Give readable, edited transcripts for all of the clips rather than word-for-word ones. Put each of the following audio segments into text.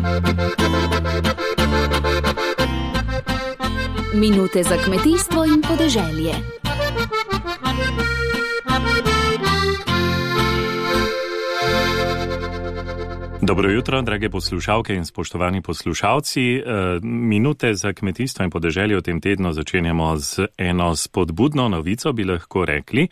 Minute za kmetijstvo in podeželje. Dobro jutro, drage poslušalke in spoštovani poslušalci. Minute za kmetijstvo in podeželje v tem tednu začenjamo z eno spodbudno novico, bi lahko rekli.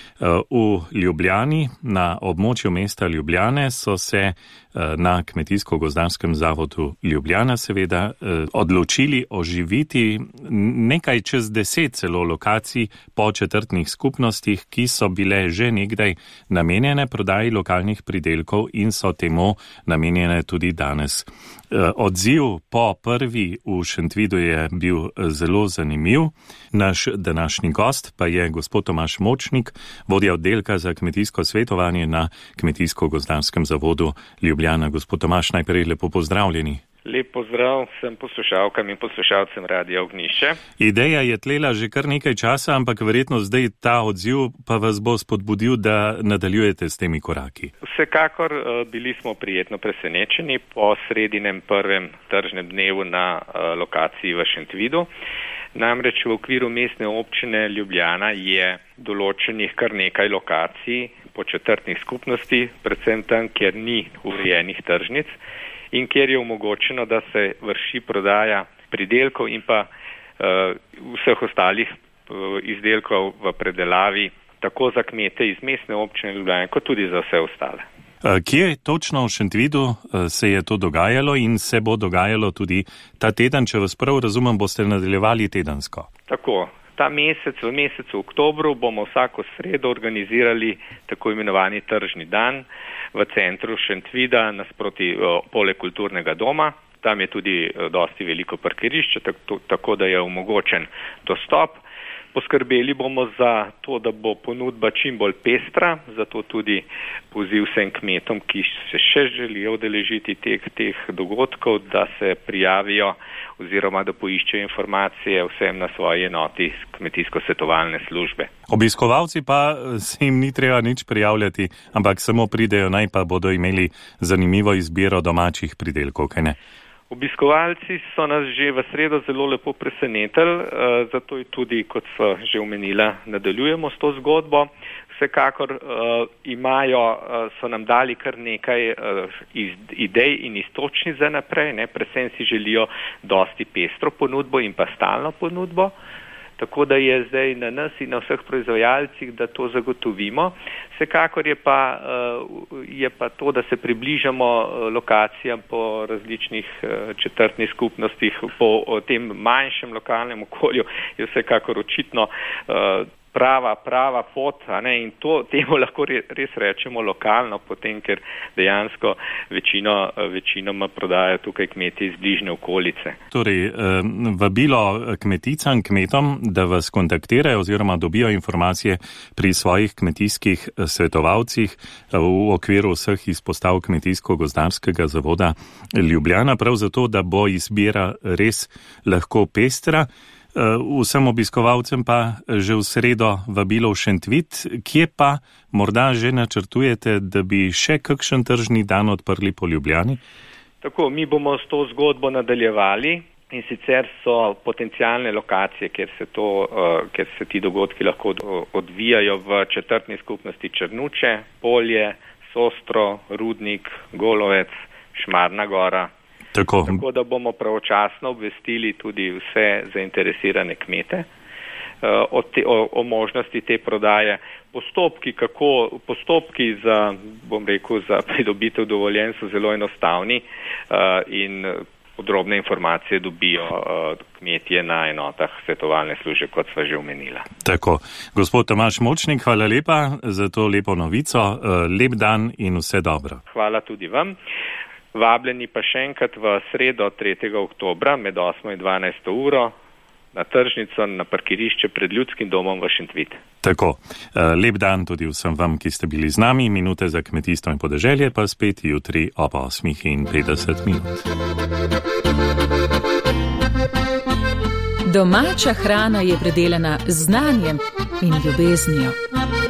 V Ljubljani, na območju mesta Ljubljane, so se na Kmetijsko-gozdarskem zavodu Ljubljana seveda odločili oživiti nekaj čez 10 celo lokacij po četrtnih skupnostih, ki so bile že nekdaj namenjene prodaji lokalnih pridelkov in so temu namenjene tudi danes. Odziv po prvi v Šentvidu je bil zelo zanimiv. Naš današnji gost pa je gospod Tomaž Močnik, vodja oddelka za kmetijsko svetovanje na Kmetijsko-gozdarskem zavodu Ljubljana. Gospod Tomaž, najprej lepo pozdravljeni. Lep pozdrav vsem poslušalkam in poslušalcem Radia Ognjišče. Ideja je tlela že kar nekaj časa, ampak verjetno zdaj ta odziv pa vas bo spodbudil, da nadaljujete s temi koraki. Vsekakor bili smo prijetno presenečeni po sredinem prvem tržnem dnevu na lokaciji v Šentvidu. Namreč v okviru mestne občine Ljubljana je določenih kar nekaj lokacij po četrtnih skupnosti, predvsem tam, kjer ni urejenih tržnic in kjer je omogočeno, da se vrši prodaja pridelkov in pa vseh ostalih izdelkov v predelavi, tako za kmete iz mestne občine Ljubljana, kot tudi za vse ostale. Kje točno v Šentvidu se je to dogajalo in se bo dogajalo tudi ta teden, če vas prav razumem, boste nadaljevali tedensko? Tako, ta mesec, v mesecu oktobru bomo vsako sredo organizirali tako imenovani tržni dan v centru Šentvida nasproti poleg kulturnega doma. Tam je tudi dosti veliko parkirišče, tako da je omogočen dostop. Poskrbeli bomo za to, da bo ponudba čim bolj pestra, zato tudi poziv vsem kmetom, ki se še želijo udeležiti teh dogodkov, da se prijavijo oziroma da poiščejo informacije vsem na svoji enoti kmetijsko-svetovalne službe. Obiskovalci pa se jim ni treba nič prijavljati, ampak samo pridejo, naj pa bodo imeli zanimivo izbiro domačih pridelkov, kaj ne? Obiskovalci so nas že v sredo zelo lepo presenetili, zato je tudi, kot so že omenila, nadaljujemo s to zgodbo. Vsekakor so nam dali kar nekaj idej in iztočnic za naprej, predvsem si želijo dosti pestro ponudbo in pa stalno ponudbo. Tako da je zdaj na nas in na vseh proizvajalcih, da to zagotovimo. Vsekakor je pa to, da se približamo lokacijam po različnih četrtnih skupnostih, po tem manjšem lokalnem okolju, je vsekakor očitno prava pot, in temu lahko res rečemo lokalno, potem, ker dejansko večinoma prodajajo tukaj kmeti iz bližnje okolice. Torej, vabilo kmeticam, kmetom, da vas kontaktirajo oziroma dobijo informacije pri svojih kmetijskih svetovalcih v okviru vseh izpostav Kmetijsko-gozdarskega zavoda Ljubljana, prav zato, da bo izbira res lahko pestra. Vsem obiskovalcem pa že v sredo vabilo v Šentvid, kje pa morda že načrtujete, da bi še kakšen tržni dan odprli po Ljubljani? Tako, mi bomo s to zgodbo nadaljevali in sicer so potencialne lokacije, kjer se ti dogodki lahko odvijajo v četrtni skupnosti Črnuče, Polje, Sostro, Rudnik, Golovec, Šmarna gora. Tako da bomo pravočasno obvestili tudi vse zainteresirane kmete o možnosti te prodaje. Postopki za pridobitev dovoljenj so zelo enostavni in podrobne informacije dobijo kmetje na enotah svetovalne službe, kot sva že omenila. Tako. Gospod Tomaž Močnik, hvala lepa za to lepo novico. Lep dan in vse dobro. Hvala tudi vam. Vabljeni pa še enkrat v sredo 3. oktobra med 8. in 12. uro na tržnico, na parkirišče pred Ljudskim domom v Šentvid. Tako. Lep dan tudi vsem vam, ki ste bili z nami. Minute za kmetijstvo in podeželje pa spet jutri ob 8:50. Domača hrana je predelana z znanjem in ljubeznijo.